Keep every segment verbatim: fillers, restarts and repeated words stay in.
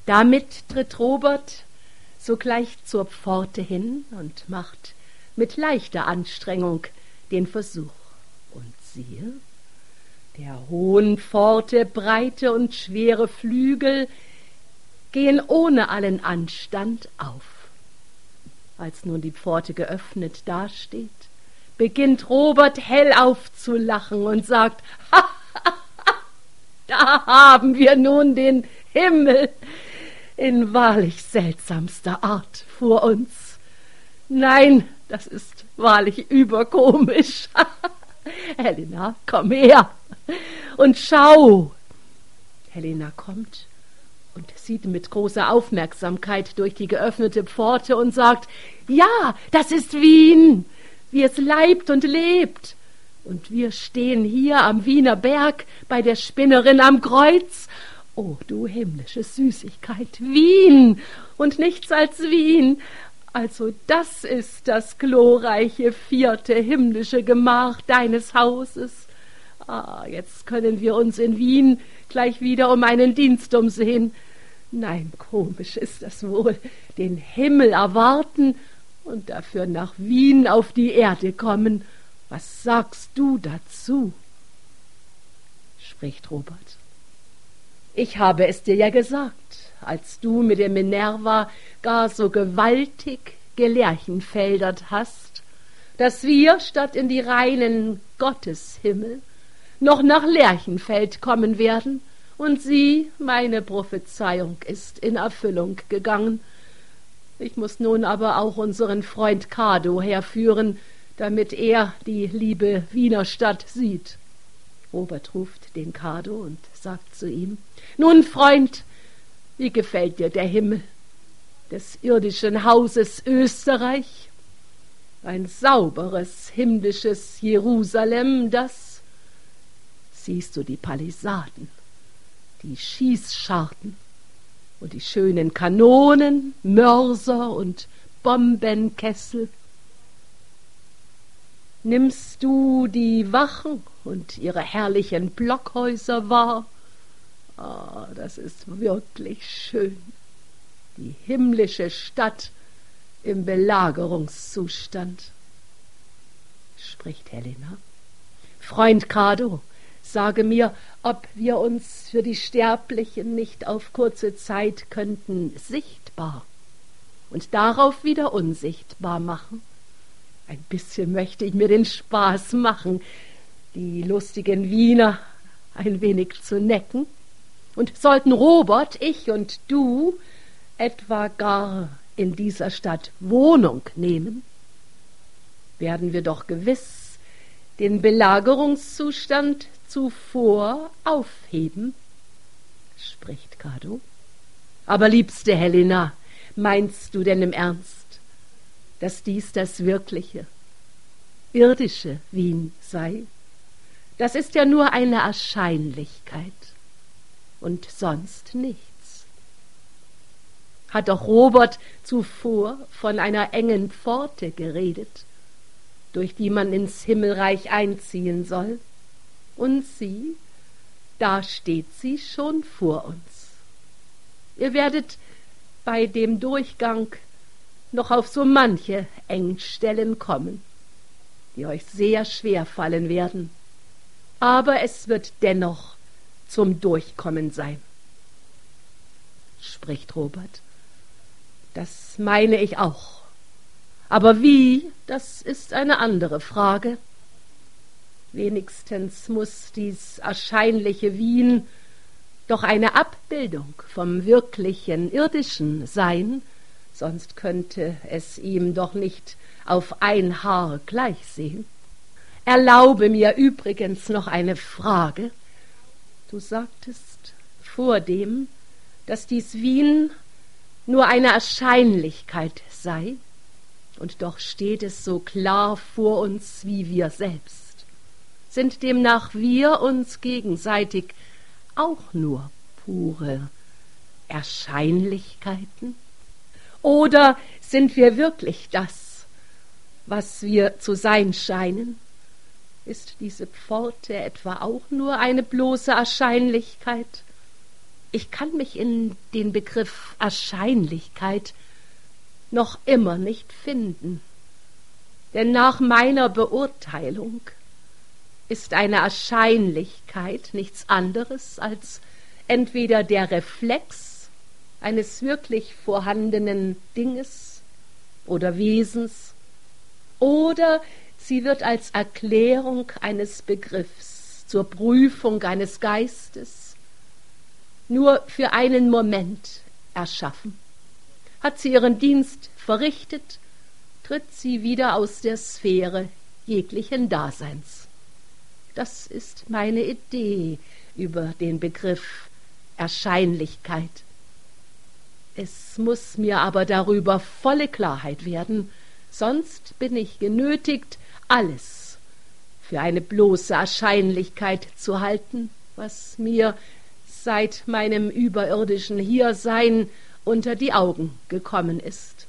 Damit tritt Robert sogleich zur Pforte hin und macht mit leichter Anstrengung den Versuch. Und siehe, der hohen Pforte breite und schwere Flügel gehen ohne allen Anstand auf. Als nun die Pforte geöffnet dasteht, beginnt Robert hell aufzulachen und sagt, ha, ha, ha, da haben wir nun den Himmel in wahrlich seltsamster Art vor uns. Nein, das ist wahrlich überkomisch. Helena, komm her und schau. Helena kommt und sieht mit großer Aufmerksamkeit durch die geöffnete Pforte und sagt, ja, das ist Wien, wie es leibt und lebt. Und wir stehen hier am Wiener Berg bei der Spinnerin am Kreuz. Oh, du himmlische Süßigkeit, Wien und nichts als Wien. Also das ist das glorreiche vierte himmlische Gemach deines Hauses. Ah, jetzt können wir uns in Wien gleich wieder um einen Dienst umsehen. Nein, komisch ist das wohl, den Himmel erwarten und dafür nach Wien auf die Erde kommen. Was sagst du dazu? Spricht Robert. Ich habe es dir ja gesagt, als du mit der Minerva gar so gewaltig gelerchenfeldert hast, dass wir statt in die reinen Gotteshimmel noch nach Lerchenfeld kommen werden, und sie, meine Prophezeiung, ist in Erfüllung gegangen. Ich muß nun aber auch unseren Freund Kado herführen, damit er die liebe Wiener Stadt sieht. Robert ruft den Kado und sagt zu ihm, nun, Freund, wie gefällt dir der Himmel des irdischen Hauses Österreich? Ein sauberes, himmlisches Jerusalem, das, siehst du die Palisaden, die Schießscharten und die schönen Kanonen, Mörser und Bombenkessel? Nimmst du die Wachen und ihre herrlichen Blockhäuser wahr? Ah, das ist wirklich schön. Die himmlische Stadt im Belagerungszustand. Spricht Helena. Freund Kado, sage mir, ob wir uns für die Sterblichen nicht auf kurze Zeit könnten sichtbar und darauf wieder unsichtbar machen. Ein bisschen möchte ich mir den Spaß machen, die lustigen Wiener ein wenig zu necken. Und sollten Robert, ich und du etwa gar in dieser Stadt Wohnung nehmen, werden wir doch gewiss den Belagerungszustand zuvor aufheben, spricht Kado. Aber liebste Helena, meinst du denn im Ernst, dass dies das wirkliche, irdische Wien sei? Das ist ja nur eine Erscheinlichkeit und sonst nichts. Hat doch Robert zuvor von einer engen Pforte geredet, durch die man ins Himmelreich einziehen soll. Und sieh, da steht sie schon vor uns. Ihr werdet bei dem Durchgang noch auf so manche Engstellen kommen, die euch sehr schwer fallen werden, aber es wird dennoch zum Durchkommen sein. Spricht Robert. Das meine ich auch. Aber wie, das ist eine andere Frage. Wenigstens muß dies erscheinliche Wien doch eine Abbildung vom wirklichen Irdischen sein, sonst könnte es ihm doch nicht auf ein Haar gleich sehen. Erlaube mir übrigens noch eine Frage. Du sagtest vordem, dass dies Wien nur eine Erscheinlichkeit sei, und doch steht es so klar vor uns wie wir selbst. Sind demnach wir uns gegenseitig auch nur pure Erscheinlichkeiten? Oder sind wir wirklich das, was wir zu sein scheinen? Ist diese Pforte etwa auch nur eine bloße Erscheinlichkeit? ich kann mich in den Begriff Erscheinlichkeit noch immer nicht finden. Denn nach meiner Beurteilung ist eine Erscheinlichkeit nichts anderes als entweder der Reflex eines wirklich vorhandenen Dinges oder Wesens, oder sie wird als Erklärung eines Begriffs zur Prüfung eines Geistes nur für einen Moment erschaffen. Hat sie ihren Dienst verrichtet, tritt sie wieder aus der Sphäre jeglichen Daseins. Das ist meine Idee über den Begriff Erscheinlichkeit. Es muss mir aber darüber volle Klarheit werden, sonst bin ich genötigt, alles für eine bloße Erscheinlichkeit zu halten, was mir seit meinem überirdischen Hiersein unter die Augen gekommen ist.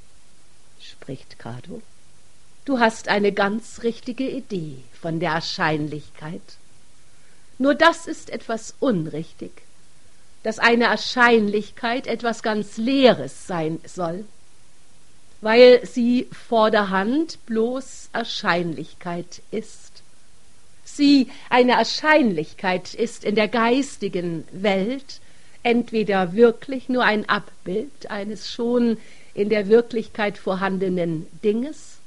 Spricht Cato, du hast eine ganz richtige Idee von der Erscheinlichkeit. Nur das ist etwas unrichtig, dass eine Erscheinlichkeit etwas ganz Leeres sein soll, weil sie vorderhand bloß Erscheinlichkeit ist. Sie, eine Erscheinlichkeit, ist in der geistigen Welt entweder wirklich nur ein Abbild eines schon in der Wirklichkeit vorhandenen Dinges,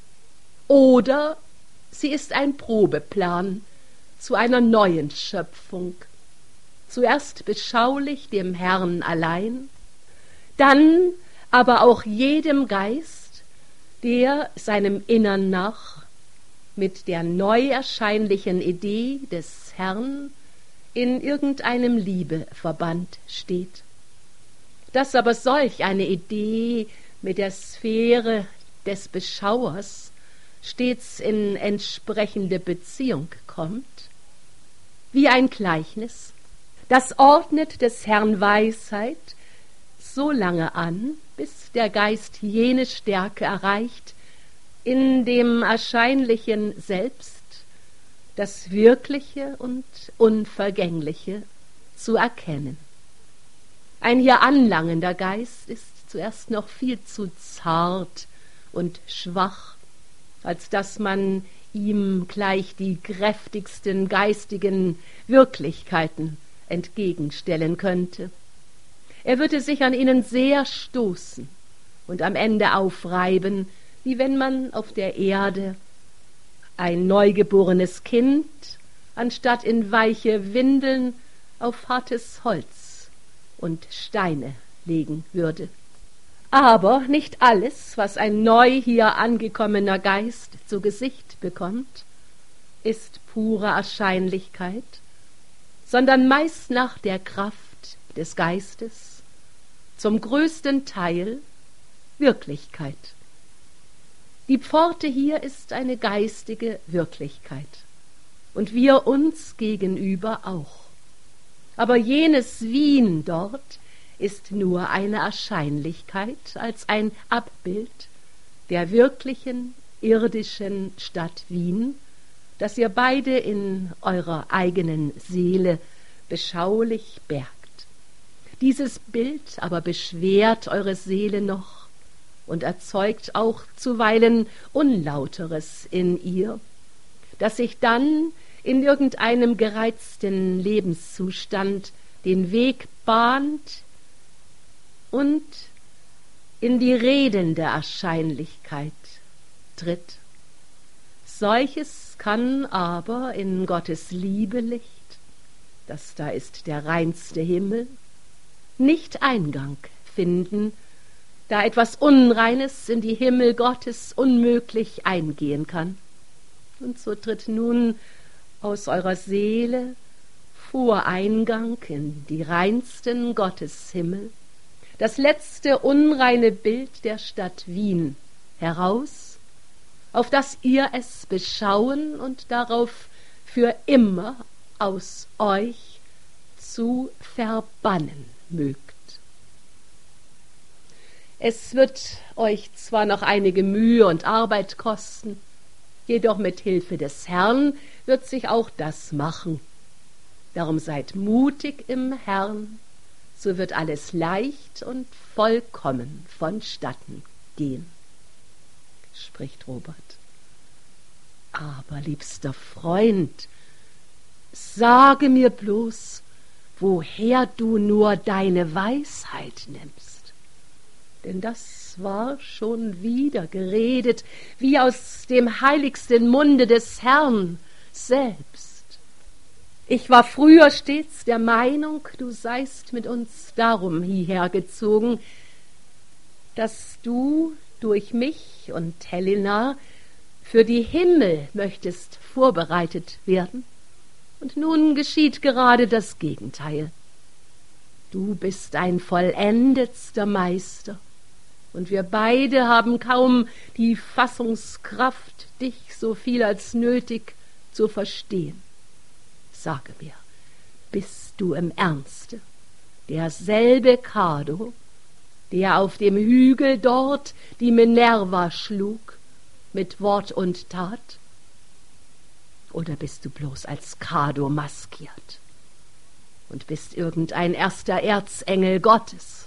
oder sie ist ein Probeplan zu einer neuen Schöpfung, zuerst beschaulich dem Herrn allein, dann aber auch jedem Geist, der seinem Innern nach mit der neu erscheinlichen Idee des Herrn in irgendeinem Liebeverband steht. Dass aber solch eine Idee mit der Sphäre des Beschauers stets in entsprechende Beziehung kommt, wie ein Gleichnis, das ordnet des Herrn Weisheit so lange an, bis der Geist jene Stärke erreicht, in dem Erscheinlichen selbst das Wirkliche und Unvergängliche zu erkennen. Ein hier anlangender Geist ist zuerst noch viel zu zart und schwach, als dass man ihm gleich die kräftigsten geistigen Wirklichkeiten entgegenstellen könnte. Er würde sich an ihnen sehr stoßen und am Ende aufreiben, wie wenn man auf der Erde ein neugeborenes Kind anstatt in weiche Windeln auf hartes Holz und Steine legen würde. Aber nicht alles, was ein neu hier angekommener Geist zu Gesicht bekommt, ist pure Erscheinlichkeit, sondern meist nach der Kraft des Geistes zum größten Teil Wirklichkeit. Die Pforte hier ist eine geistige Wirklichkeit und wir uns gegenüber auch. Aber jenes Wien dort ist nur eine Erscheinlichkeit als ein Abbild der wirklichen irdischen Stadt Wien, das ihr beide in eurer eigenen Seele beschaulich bergt. Dieses Bild aber beschwert eure Seele noch und erzeugt auch zuweilen Unlauteres in ihr, das sich dann in irgendeinem gereizten Lebenszustand den Weg bahnt und in die redende Erscheinlichkeit tritt. Solches kann aber in Gottes Liebelicht, das da ist der reinste Himmel, nicht Eingang finden, da etwas Unreines in die Himmel Gottes unmöglich eingehen kann. Und so tritt nun aus eurer Seele Voreingang in die reinsten Gotteshimmel, das letzte unreine Bild der Stadt Wien heraus, auf das ihr es beschauen und darauf für immer aus euch zu verbannen mögt. Es wird euch zwar noch einige Mühe und Arbeit kosten, jedoch mit Hilfe des Herrn wird sich auch das machen, Darum seid mutig im Herrn, so wird alles leicht und vollkommen vonstatten gehen, spricht Robert. Aber, liebster Freund, sage mir bloß, woher du nur deine Weisheit nimmst. Denn das war schon wieder geredet, wie aus dem heiligsten Munde des Herrn selbst. Ich war früher stets der Meinung, du seist mit uns darum hierher gezogen, dass du durch mich und Helena für die Himmel möchtest vorbereitet werden. Und nun geschieht gerade das Gegenteil. Du bist ein vollendetster Meister, und wir beide haben kaum die Fassungskraft, dich so viel als nötig zu verstehen. Sage mir, bist du im Ernste derselbe Cado, der auf dem Hügel dort die Minerva schlug, mit Wort und Tat? Oder bist du bloß als Cado maskiert und bist irgendein erster Erzengel Gottes?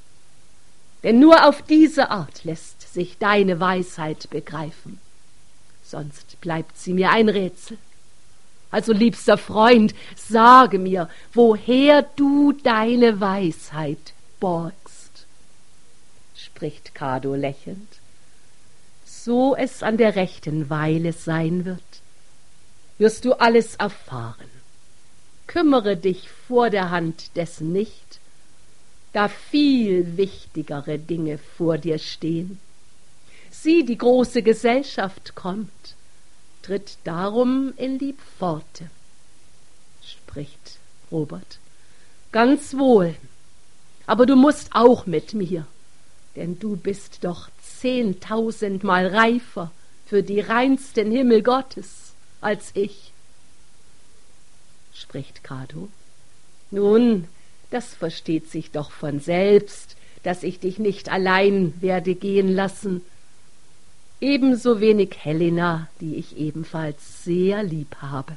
Denn nur auf diese Art lässt sich deine Weisheit begreifen, sonst bleibt sie mir ein Rätsel. Also, liebster Freund, sage mir, woher du deine Weisheit borgst, spricht Cado lächelnd, so es an der rechten Weile sein wird, wirst du alles erfahren. Kümmere dich vor der Hand dessen nicht, da viel wichtigere Dinge vor dir stehen. Sieh, die große Gesellschaft kommt, tritt darum in die Pforte, spricht Robert. Ganz wohl, aber du musst auch mit mir, denn du bist doch zehntausendmal reifer für die reinsten Himmel Gottes als ich, spricht Cado. Nun, das versteht sich doch von selbst, dass ich dich nicht allein werde gehen lassen, ebenso wenig Helena, die ich ebenfalls sehr lieb habe,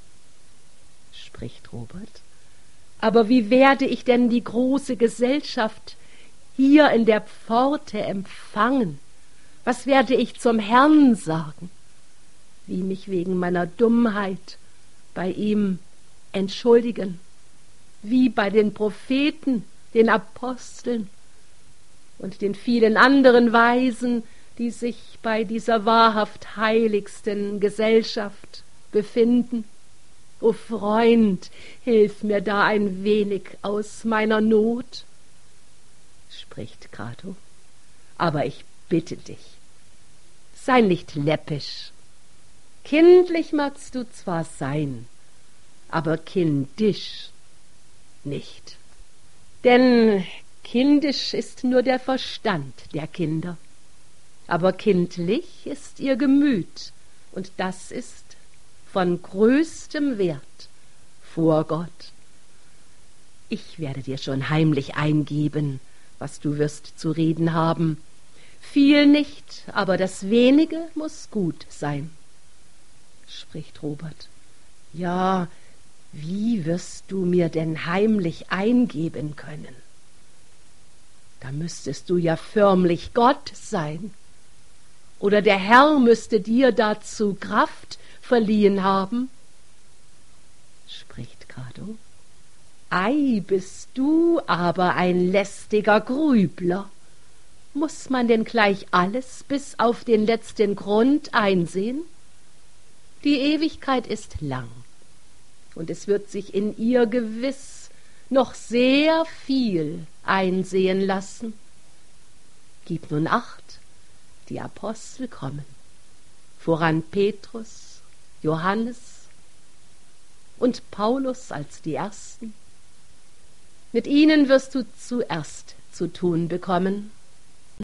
spricht Robert. Aber wie werde ich denn die große Gesellschaft hier in der Pforte empfangen? Was werde ich zum Herrn sagen? Wie mich wegen meiner Dummheit bei ihm entschuldigen? Wie bei den Propheten, den Aposteln und den vielen anderen Weisen, die sich bei dieser wahrhaft heiligsten Gesellschaft befinden? O Freund, hilf mir da ein wenig aus meiner Not, spricht Cado. Aber ich bitte dich, sei nicht läppisch. Kindlich magst du zwar sein, aber kindisch nicht. Denn kindisch ist nur der Verstand der Kinder, aber kindlich ist ihr Gemüt, und das ist von größtem Wert vor Gott. Ich werde dir schon heimlich eingeben, was du wirst zu reden haben. Viel nicht, aber das wenige muß gut sein, spricht Robert. Ja, wie wirst du mir denn heimlich eingeben können? Da müsstest du ja förmlich Gott sein. Oder der Herr müsste dir dazu Kraft verliehen haben, spricht Cado. Ei, bist du aber ein lästiger Grübler. Muß man denn gleich alles bis auf den letzten Grund einsehen? Die Ewigkeit ist lang, und es wird sich in ihr gewiss noch sehr viel einsehen lassen. Gib nun Acht, die Apostel kommen, voran Petrus, Johannes und Paulus als die Ersten. Mit ihnen wirst du zuerst zu tun bekommen,